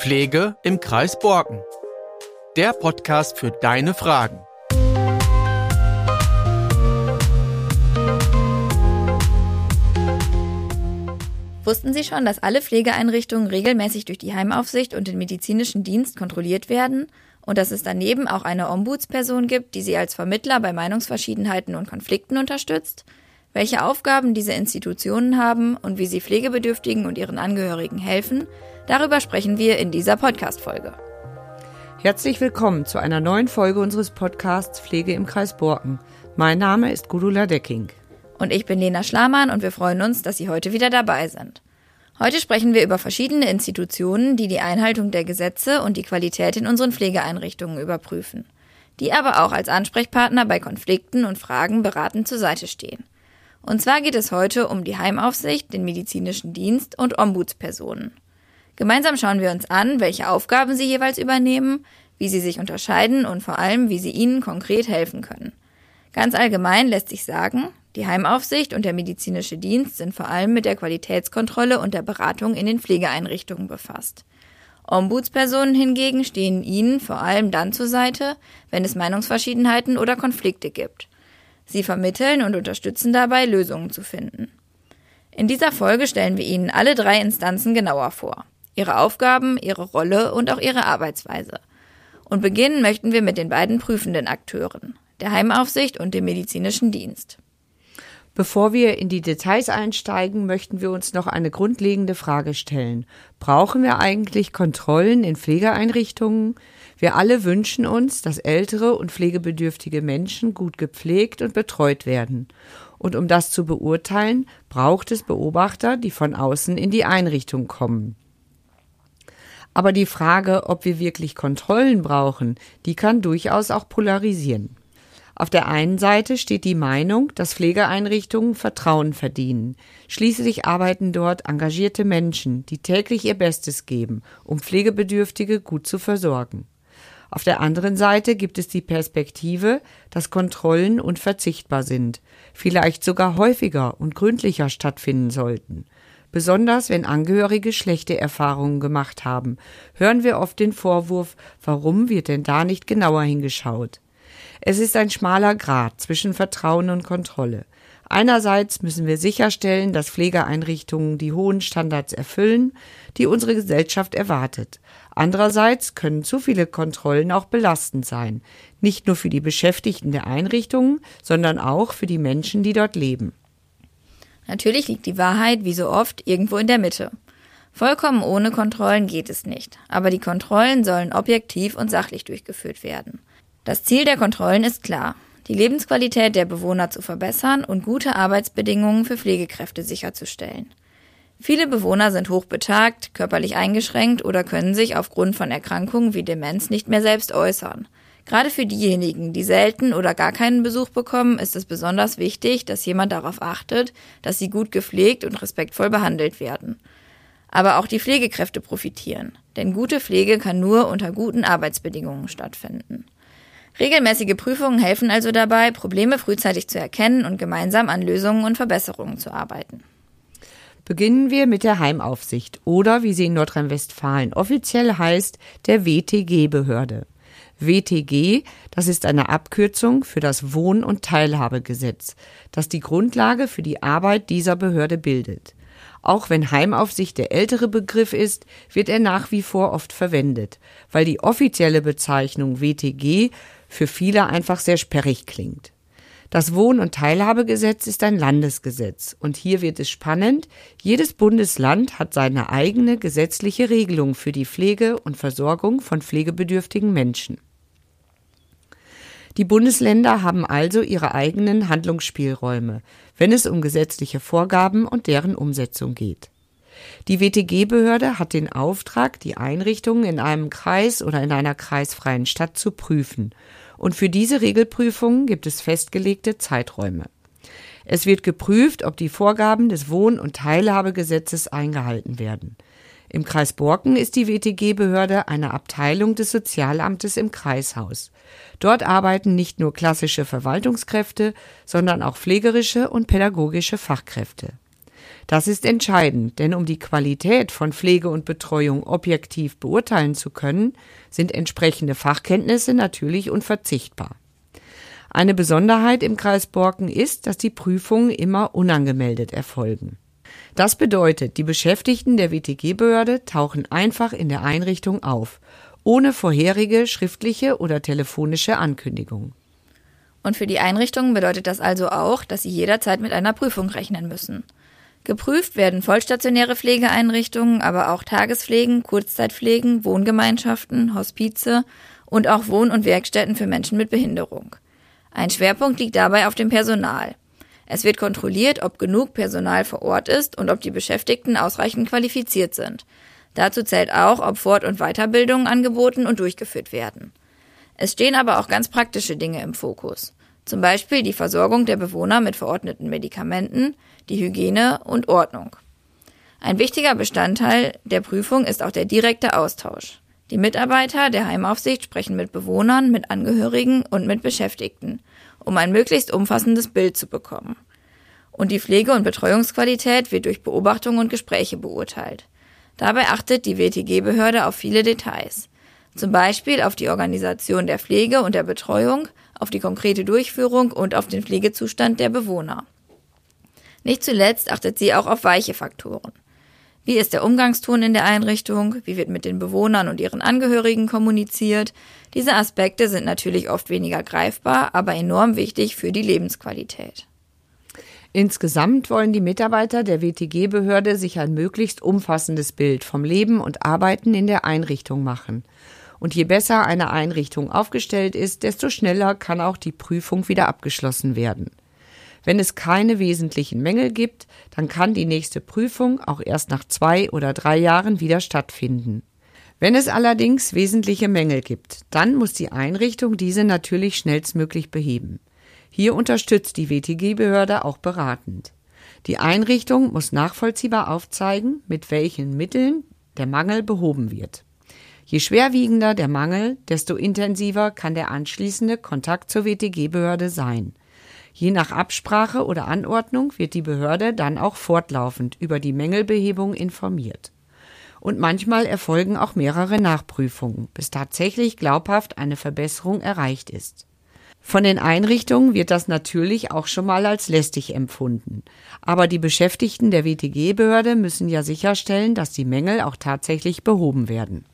Pflege im Kreis Borken. Der Podcast für deine Fragen. Wussten Sie schon, dass alle Pflegeeinrichtungen regelmäßig durch die Heimaufsicht und den medizinischen Dienst kontrolliert werden und dass es daneben auch eine Ombudsperson gibt, die sie als Vermittler bei Meinungsverschiedenheiten und Konflikten unterstützt? Welche Aufgaben diese Institutionen haben und wie sie Pflegebedürftigen und ihren Angehörigen helfen, darüber sprechen wir in dieser Podcast-Folge. Herzlich willkommen zu einer neuen Folge unseres Podcasts Pflege im Kreis Borken. Mein Name ist Gudula Decking. Und ich bin Lena Schlamann und wir freuen uns, dass Sie heute wieder dabei sind. Heute sprechen wir über verschiedene Institutionen, die die Einhaltung der Gesetze und die Qualität in unseren Pflegeeinrichtungen überprüfen, die aber auch als Ansprechpartner bei Konflikten und Fragen beratend zur Seite stehen. Und zwar geht es heute um die Heimaufsicht, den medizinischen Dienst und Ombudspersonen. Gemeinsam schauen wir uns an, welche Aufgaben sie jeweils übernehmen, wie sie sich unterscheiden und vor allem, wie sie Ihnen konkret helfen können. Ganz allgemein lässt sich sagen, die Heimaufsicht und der medizinische Dienst sind vor allem mit der Qualitätskontrolle und der Beratung in den Pflegeeinrichtungen befasst. Ombudspersonen hingegen stehen ihnen vor allem dann zur Seite, wenn es Meinungsverschiedenheiten oder Konflikte gibt. Sie vermitteln und unterstützen dabei, Lösungen zu finden. In dieser Folge stellen wir Ihnen alle drei Instanzen genauer vor. Ihre Aufgaben, ihre Rolle und auch ihre Arbeitsweise. Und beginnen möchten wir mit den beiden prüfenden Akteuren, der Heimaufsicht und dem medizinischen Dienst. Bevor wir in die Details einsteigen, möchten wir uns noch eine grundlegende Frage stellen. Brauchen wir eigentlich Kontrollen in Pflegeeinrichtungen? Wir alle wünschen uns, dass ältere und pflegebedürftige Menschen gut gepflegt und betreut werden. Und um das zu beurteilen, braucht es Beobachter, die von außen in die Einrichtung kommen. Aber die Frage, ob wir wirklich Kontrollen brauchen, die kann durchaus auch polarisieren. Auf der einen Seite steht die Meinung, dass Pflegeeinrichtungen Vertrauen verdienen. Schließlich arbeiten dort engagierte Menschen, die täglich ihr Bestes geben, um Pflegebedürftige gut zu versorgen. Auf der anderen Seite gibt es die Perspektive, dass Kontrollen unverzichtbar sind, vielleicht sogar häufiger und gründlicher stattfinden sollten. Besonders wenn Angehörige schlechte Erfahrungen gemacht haben, hören wir oft den Vorwurf, warum wird denn da nicht genauer hingeschaut? Es ist ein schmaler Grat zwischen Vertrauen und Kontrolle. Einerseits müssen wir sicherstellen, dass Pflegeeinrichtungen die hohen Standards erfüllen, die unsere Gesellschaft erwartet. Andererseits können zu viele Kontrollen auch belastend sein, nicht nur für die Beschäftigten der Einrichtungen, sondern auch für die Menschen, die dort leben. Natürlich liegt die Wahrheit, wie so oft, irgendwo in der Mitte. Vollkommen ohne Kontrollen geht es nicht, aber die Kontrollen sollen objektiv und sachlich durchgeführt werden. Das Ziel der Kontrollen ist klar: die Lebensqualität der Bewohner zu verbessern und gute Arbeitsbedingungen für Pflegekräfte sicherzustellen. Viele Bewohner sind hochbetagt, körperlich eingeschränkt oder können sich aufgrund von Erkrankungen wie Demenz nicht mehr selbst äußern. Gerade für diejenigen, die selten oder gar keinen Besuch bekommen, ist es besonders wichtig, dass jemand darauf achtet, dass sie gut gepflegt und respektvoll behandelt werden. Aber auch die Pflegekräfte profitieren, denn gute Pflege kann nur unter guten Arbeitsbedingungen stattfinden. Regelmäßige Prüfungen helfen also dabei, Probleme frühzeitig zu erkennen und gemeinsam an Lösungen und Verbesserungen zu arbeiten. Beginnen wir mit der Heimaufsicht oder, wie sie in Nordrhein-Westfalen offiziell heißt, der WTG-Behörde. WTG, das ist eine Abkürzung für das Wohn- und Teilhabegesetz, das die Grundlage für die Arbeit dieser Behörde bildet. Auch wenn Heimaufsicht der ältere Begriff ist, wird er nach wie vor oft verwendet, weil die offizielle Bezeichnung WTG für viele einfach sehr sperrig klingt. Das Wohn- und Teilhabegesetz ist ein Landesgesetz und hier wird es spannend: jedes Bundesland hat seine eigene gesetzliche Regelung für die Pflege und Versorgung von pflegebedürftigen Menschen. Die Bundesländer haben also ihre eigenen Handlungsspielräume, wenn es um gesetzliche Vorgaben und deren Umsetzung geht. Die WTG-Behörde hat den Auftrag, die Einrichtungen in einem Kreis oder in einer kreisfreien Stadt zu prüfen. Und für diese Regelprüfungen gibt es festgelegte Zeiträume. Es wird geprüft, ob die Vorgaben des Wohn- und Teilhabegesetzes eingehalten werden. Im Kreis Borken ist die WTG-Behörde eine Abteilung des Sozialamtes im Kreishaus. Dort arbeiten nicht nur klassische Verwaltungskräfte, sondern auch pflegerische und pädagogische Fachkräfte. Das ist entscheidend, denn um die Qualität von Pflege und Betreuung objektiv beurteilen zu können, sind entsprechende Fachkenntnisse natürlich unverzichtbar. Eine Besonderheit im Kreis Borken ist, dass die Prüfungen immer unangemeldet erfolgen. Das bedeutet, die Beschäftigten der WTG-Behörde tauchen einfach in der Einrichtung auf, ohne vorherige schriftliche oder telefonische Ankündigung. Und für die Einrichtungen bedeutet das also auch, dass sie jederzeit mit einer Prüfung rechnen müssen. Geprüft werden vollstationäre Pflegeeinrichtungen, aber auch Tagespflegen, Kurzzeitpflegen, Wohngemeinschaften, Hospize und auch Wohn- und Werkstätten für Menschen mit Behinderung. Ein Schwerpunkt liegt dabei auf dem Personal. Es wird kontrolliert, ob genug Personal vor Ort ist und ob die Beschäftigten ausreichend qualifiziert sind. Dazu zählt auch, ob Fort- und Weiterbildungen angeboten und durchgeführt werden. Es stehen aber auch ganz praktische Dinge im Fokus. Zum Beispiel die Versorgung der Bewohner mit verordneten Medikamenten, die Hygiene und Ordnung. Ein wichtiger Bestandteil der Prüfung ist auch der direkte Austausch. Die Mitarbeiter der Heimaufsicht sprechen mit Bewohnern, mit Angehörigen und mit Beschäftigten, um ein möglichst umfassendes Bild zu bekommen. Und die Pflege- und Betreuungsqualität wird durch Beobachtungen und Gespräche beurteilt. Dabei achtet die WTG-Behörde auf viele Details. Zum Beispiel auf die Organisation der Pflege und der Betreuung, auf die konkrete Durchführung und auf den Pflegezustand der Bewohner. Nicht zuletzt achtet sie auch auf weiche Faktoren. Wie ist der Umgangston in der Einrichtung? Wie wird mit den Bewohnern und ihren Angehörigen kommuniziert? Diese Aspekte sind natürlich oft weniger greifbar, aber enorm wichtig für die Lebensqualität. Insgesamt wollen die Mitarbeiter der WTG-Behörde sich ein möglichst umfassendes Bild vom Leben und Arbeiten in der Einrichtung machen. Und je besser eine Einrichtung aufgestellt ist, desto schneller kann auch die Prüfung wieder abgeschlossen werden. Wenn es keine wesentlichen Mängel gibt, dann kann die nächste Prüfung auch erst nach 2 oder 3 Jahren wieder stattfinden. Wenn es allerdings wesentliche Mängel gibt, dann muss die Einrichtung diese natürlich schnellstmöglich beheben. Hier unterstützt die WTG-Behörde auch beratend. Die Einrichtung muss nachvollziehbar aufzeigen, mit welchen Mitteln der Mangel behoben wird. Je schwerwiegender der Mangel, desto intensiver kann der anschließende Kontakt zur WTG-Behörde sein. Je nach Absprache oder Anordnung wird die Behörde dann auch fortlaufend über die Mängelbehebung informiert. Und manchmal erfolgen auch mehrere Nachprüfungen, bis tatsächlich glaubhaft eine Verbesserung erreicht ist. Von den Einrichtungen wird das natürlich auch schon mal als lästig empfunden. Aber die Beschäftigten der WTG-Behörde müssen ja sicherstellen, dass die Mängel auch tatsächlich behoben werden.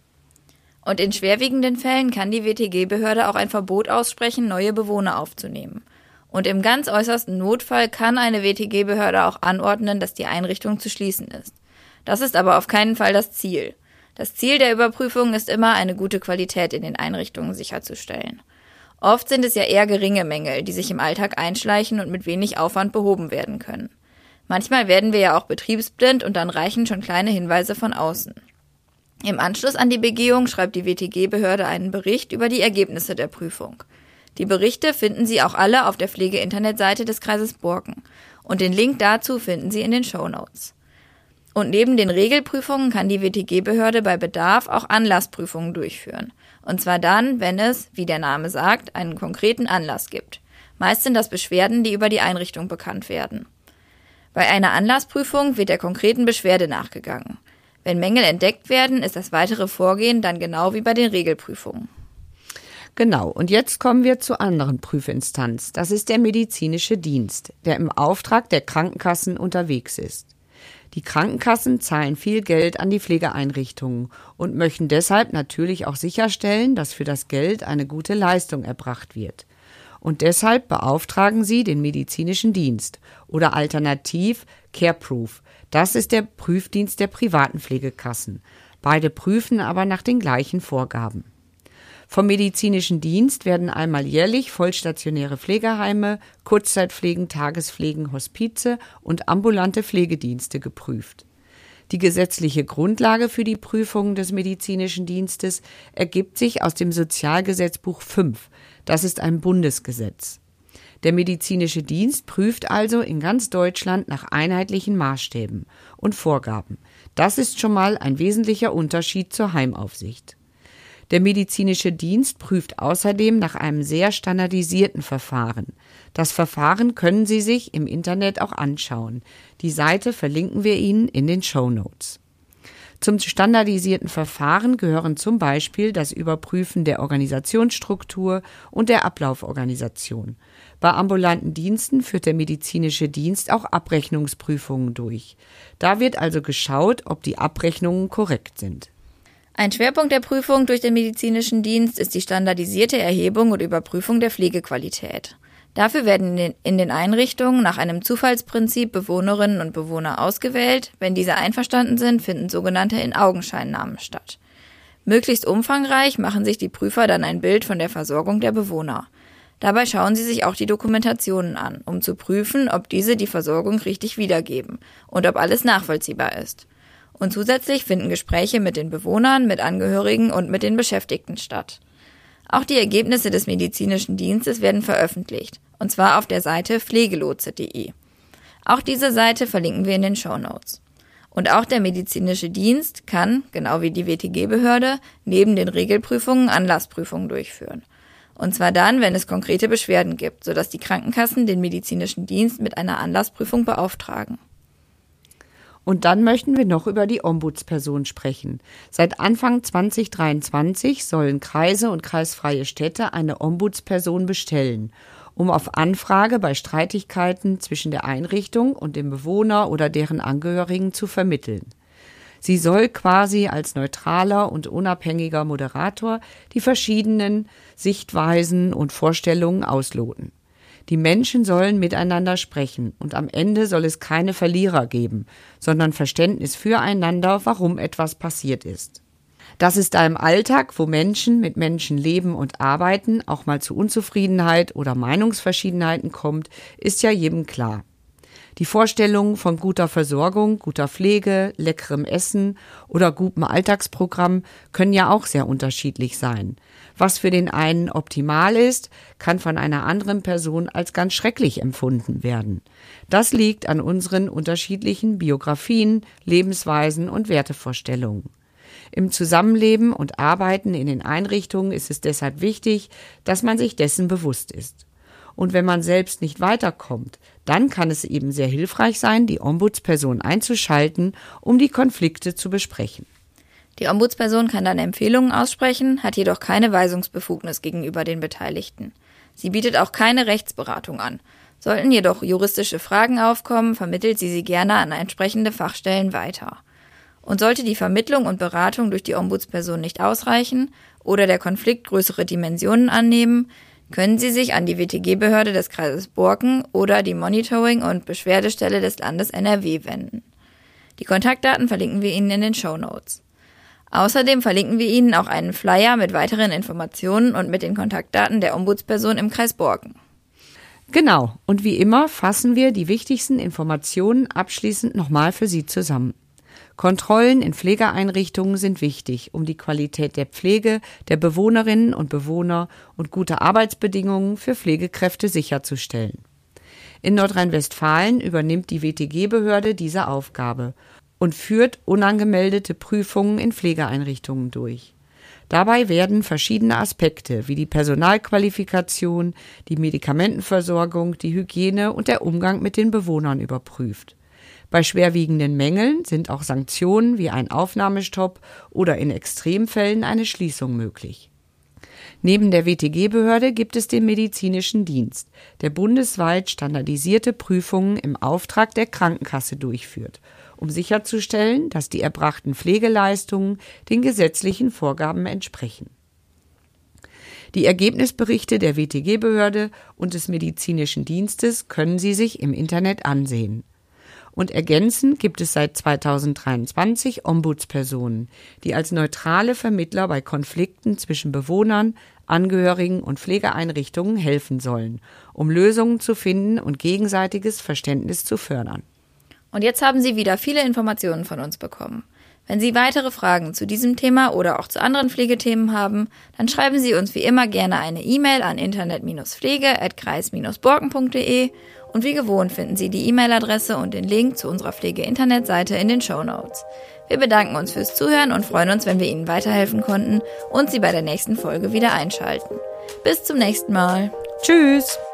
Und in schwerwiegenden Fällen kann die WTG-Behörde auch ein Verbot aussprechen, neue Bewohner aufzunehmen. Und im ganz äußersten Notfall kann eine WTG-Behörde auch anordnen, dass die Einrichtung zu schließen ist. Das ist aber auf keinen Fall das Ziel. Das Ziel der Überprüfung ist immer, eine gute Qualität in den Einrichtungen sicherzustellen. Oft sind es ja eher geringe Mängel, die sich im Alltag einschleichen und mit wenig Aufwand behoben werden können. Manchmal werden wir ja auch betriebsblind und dann reichen schon kleine Hinweise von außen. Im Anschluss an die Begehung schreibt die WTG-Behörde einen Bericht über die Ergebnisse der Prüfung. Die Berichte finden Sie auch alle auf der Pflege-Internetseite des Kreises Borken und den Link dazu finden Sie in den Shownotes. Und neben den Regelprüfungen kann die WTG-Behörde bei Bedarf auch Anlassprüfungen durchführen. Und zwar dann, wenn es, wie der Name sagt, einen konkreten Anlass gibt. Meist sind das Beschwerden, die über die Einrichtung bekannt werden. Bei einer Anlassprüfung wird der konkreten Beschwerde nachgegangen. Wenn Mängel entdeckt werden, ist das weitere Vorgehen dann genau wie bei den Regelprüfungen. Genau, und jetzt kommen wir zur anderen Prüfinstanz. Das ist der medizinische Dienst, der im Auftrag der Krankenkassen unterwegs ist. Die Krankenkassen zahlen viel Geld an die Pflegeeinrichtungen und möchten deshalb natürlich auch sicherstellen, dass für das Geld eine gute Leistung erbracht wird. Und deshalb beauftragen sie den medizinischen Dienst oder alternativ CareProof. Das ist der Prüfdienst der privaten Pflegekassen. Beide prüfen aber nach den gleichen Vorgaben. Vom medizinischen Dienst werden einmal jährlich vollstationäre Pflegeheime, Kurzzeitpflegen, Tagespflegen, Hospize und ambulante Pflegedienste geprüft. Die gesetzliche Grundlage für die Prüfung des medizinischen Dienstes ergibt sich aus dem Sozialgesetzbuch 5. Das ist ein Bundesgesetz. Der medizinische Dienst prüft also in ganz Deutschland nach einheitlichen Maßstäben und Vorgaben. Das ist schon mal ein wesentlicher Unterschied zur Heimaufsicht. Der medizinische Dienst prüft außerdem nach einem sehr standardisierten Verfahren. Das Verfahren können Sie sich im Internet auch anschauen. Die Seite verlinken wir Ihnen in den Shownotes. Zum standardisierten Verfahren gehören zum Beispiel das Überprüfen der Organisationsstruktur und der Ablauforganisation. Bei ambulanten Diensten führt der medizinische Dienst auch Abrechnungsprüfungen durch. Da wird also geschaut, ob die Abrechnungen korrekt sind. Ein Schwerpunkt der Prüfung durch den medizinischen Dienst ist die standardisierte Erhebung und Überprüfung der Pflegequalität. Dafür werden in den Einrichtungen nach einem Zufallsprinzip Bewohnerinnen und Bewohner ausgewählt. Wenn diese einverstanden sind, finden sogenannte In-Augenschein-Nahmen statt. Möglichst umfangreich machen sich die Prüfer dann ein Bild von der Versorgung der Bewohner. Dabei schauen sie sich auch die Dokumentationen an, um zu prüfen, ob diese die Versorgung richtig wiedergeben und ob alles nachvollziehbar ist. Und zusätzlich finden Gespräche mit den Bewohnern, mit Angehörigen und mit den Beschäftigten statt. Auch die Ergebnisse des medizinischen Dienstes werden veröffentlicht, und zwar auf der Seite pflegelotse.de. Auch diese Seite verlinken wir in den Shownotes. Und auch der medizinische Dienst kann, genau wie die WTG-Behörde, neben den Regelprüfungen Anlassprüfungen durchführen. Und zwar dann, wenn es konkrete Beschwerden gibt, sodass die Krankenkassen den medizinischen Dienst mit einer Anlassprüfung beauftragen. Und dann möchten wir noch über die Ombudsperson sprechen. Seit Anfang 2023 sollen Kreise und kreisfreie Städte eine Ombudsperson bestellen, um auf Anfrage bei Streitigkeiten zwischen der Einrichtung und dem Bewohner oder deren Angehörigen zu vermitteln. Sie soll quasi als neutraler und unabhängiger Moderator die verschiedenen Sichtweisen und Vorstellungen ausloten. Die Menschen sollen miteinander sprechen und am Ende soll es keine Verlierer geben, sondern Verständnis füreinander, warum etwas passiert ist. Dass es da im Alltag, wo Menschen mit Menschen leben und arbeiten, auch mal zu Unzufriedenheit oder Meinungsverschiedenheiten kommt, ist ja jedem klar. Die Vorstellungen von guter Versorgung, guter Pflege, leckerem Essen oder gutem Alltagsprogramm können ja auch sehr unterschiedlich sein. Was für den einen optimal ist, kann von einer anderen Person als ganz schrecklich empfunden werden. Das liegt an unseren unterschiedlichen Biografien, Lebensweisen und Wertevorstellungen. Im Zusammenleben und Arbeiten in den Einrichtungen ist es deshalb wichtig, dass man sich dessen bewusst ist. Und wenn man selbst nicht weiterkommt, dann kann es eben sehr hilfreich sein, die Ombudsperson einzuschalten, um die Konflikte zu besprechen. Die Ombudsperson kann dann Empfehlungen aussprechen, hat jedoch keine Weisungsbefugnis gegenüber den Beteiligten. Sie bietet auch keine Rechtsberatung an. Sollten jedoch juristische Fragen aufkommen, vermittelt sie gerne an entsprechende Fachstellen weiter. Und sollte die Vermittlung und Beratung durch die Ombudsperson nicht ausreichen oder der Konflikt größere Dimensionen annehmen, können Sie sich an die WTG-Behörde des Kreises Borken oder die Monitoring- und Beschwerdestelle des Landes NRW wenden. Die Kontaktdaten verlinken wir Ihnen in den Shownotes. Außerdem verlinken wir Ihnen auch einen Flyer mit weiteren Informationen und mit den Kontaktdaten der Ombudsperson im Kreis Borken. Genau, und wie immer fassen wir die wichtigsten Informationen abschließend nochmal für Sie zusammen. Kontrollen in Pflegeeinrichtungen sind wichtig, um die Qualität der Pflege der Bewohnerinnen und Bewohner und gute Arbeitsbedingungen für Pflegekräfte sicherzustellen. In Nordrhein-Westfalen übernimmt die WTG-Behörde diese Aufgabe und führt unangemeldete Prüfungen in Pflegeeinrichtungen durch. Dabei werden verschiedene Aspekte wie die Personalqualifikation, die Medikamentenversorgung, die Hygiene und der Umgang mit den Bewohnern überprüft. Bei schwerwiegenden Mängeln sind auch Sanktionen wie ein Aufnahmestopp oder in Extremfällen eine Schließung möglich. Neben der WTG-Behörde gibt es den medizinischen Dienst, der bundesweit standardisierte Prüfungen im Auftrag der Krankenkasse durchführt, um sicherzustellen, dass die erbrachten Pflegeleistungen den gesetzlichen Vorgaben entsprechen. Die Ergebnisberichte der WTG-Behörde und des medizinischen Dienstes können Sie sich im Internet ansehen. Und ergänzend gibt es seit 2023 Ombudspersonen, die als neutrale Vermittler bei Konflikten zwischen Bewohnern, Angehörigen und Pflegeeinrichtungen helfen sollen, um Lösungen zu finden und gegenseitiges Verständnis zu fördern. Und jetzt haben Sie wieder viele Informationen von uns bekommen. Wenn Sie weitere Fragen zu diesem Thema oder auch zu anderen Pflegethemen haben, dann schreiben Sie uns wie immer gerne eine E-Mail an internet-pflege@kreis-borken.de Und wie gewohnt finden Sie die E-Mail-Adresse und den Link zu unserer Pflege-Internetseite in den Shownotes. Wir bedanken uns fürs Zuhören und freuen uns, wenn wir Ihnen weiterhelfen konnten und Sie bei der nächsten Folge wieder einschalten. Bis zum nächsten Mal. Tschüss!